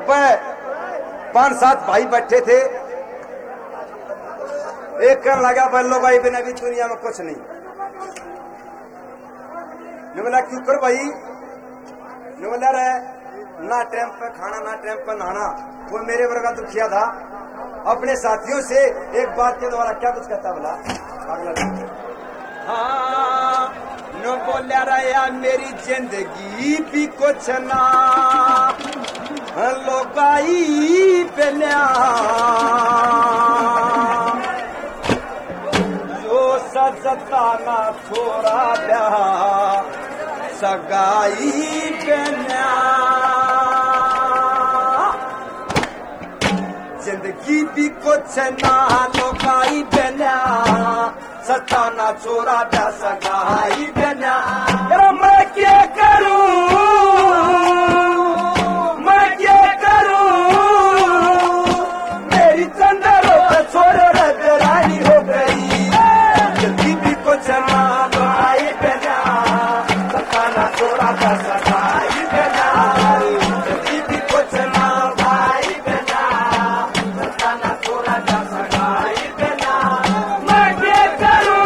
पे 5-7 भाई बैठे थे। एक कहने लगा बल्लो भाई बिना भी दुनिया में कुछ नहीं। ने बोला क्यों कर भाई? ने बोला रे ना टाइम पे खाना ना टाइम पे नहाना, वो मेरे वर्गा दुखिया था। अपने साथियों से एक बात के द्वारा क्या कुछ कहता बोला हाँ नो बोलिया रहा मेरी जिंदगी भी कुछ ना लोकाई पेल्या जो सजता ना छोरा ब्याह सगाई पेल्या जिंदगी भी कुछ ना लोकाई पेल्या सच्चा ना छोरा ब्याह सगाई पेल्या। मैं क्या करूं मेरी चंदरों पे छोरे रानी हो गई। जिंदगी भी कुछ ना लोकाई पेल्या सच्चा ना छोरा ब्याह सगाई पेल्या। जिंदगी भी कुछ ना भाई पेल्या सच्चा ना छोरा ब्याह सगाई पेल्या। मैं क्या करूं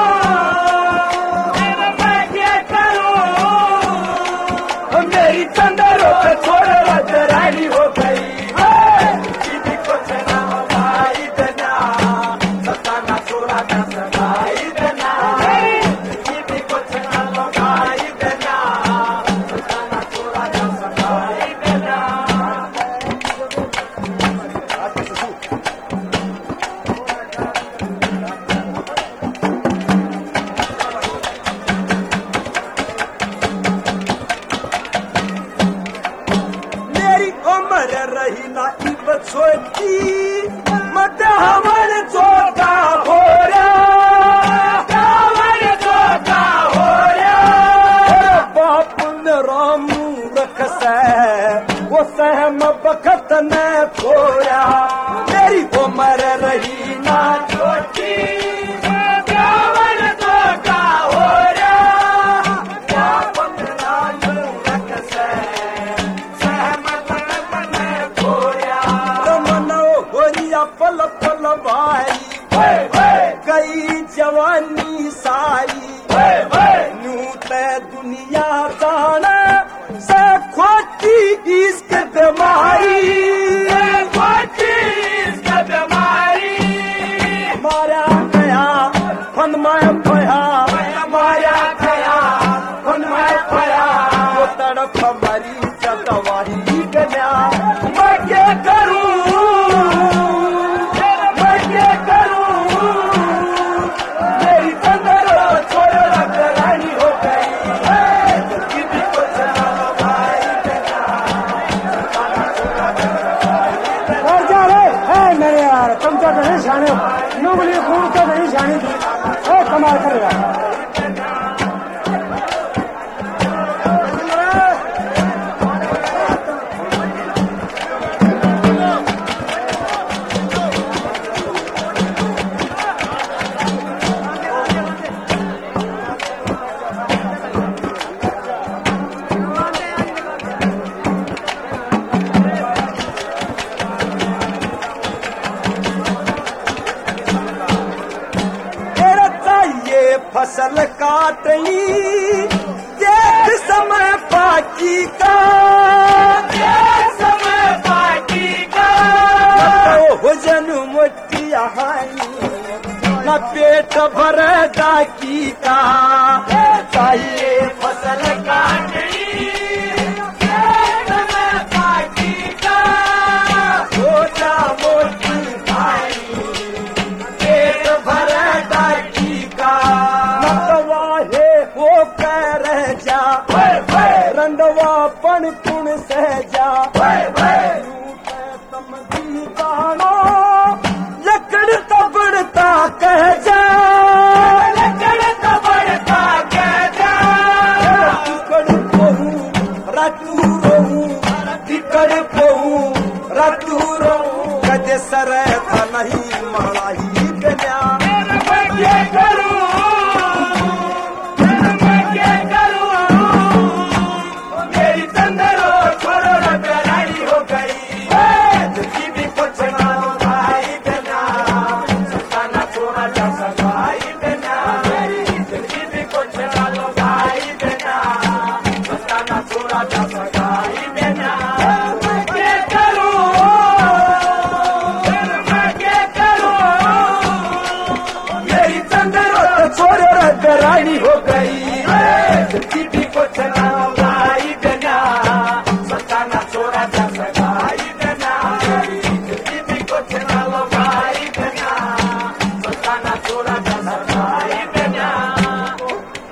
मेरी चंदरों पे छोरे रानी हो गई। जिंदगी भी कुछ ना भाई पेल्या सच्चा ना छोरा ब्याह सगाई पेल्या। जिंदगी भी कुछ ना लोकाई पेल्या सच्चा ना छोरा ब्याह सगाई पेल्या। मेरी उम्र रही ना इब छोटी मत हमर चोटा हो बाप ने रामू रख से वो सहम बखत ने खोया। मेरी उम्र रही ना छोटी पल पल भाई गई जवानी सारी नूत दुनिया जाना से खोटी इश्क बीमारी मारा गया फन में खोया मारा गया फन में खोया वो तड़प मरी चतवाही गया। मैं क्या करूं मेरी चंदरों छोरे रानी हो गई। जिंदगी भी कुछ ना भाई पेल्या और जा रहे मेरे यार तुम तो नहीं जाने नुगली खून तो नहीं जानी थी। कमाल करेगा फसल काटनी देख समय बाकी का हो जनु मोटिया न पेट भर डाकी का। चाहिए फसल काटनी छोटा मोटी भाई पेट भर डाकी का। वो कह रह जा रंडवा पण कुण सह जा तम दी जानो लकड़ तबड़ता कह जा टिकड़ पोहू रातू रोहू टिकड़ पोहू रातू रोहू कदे सर था नहीं माला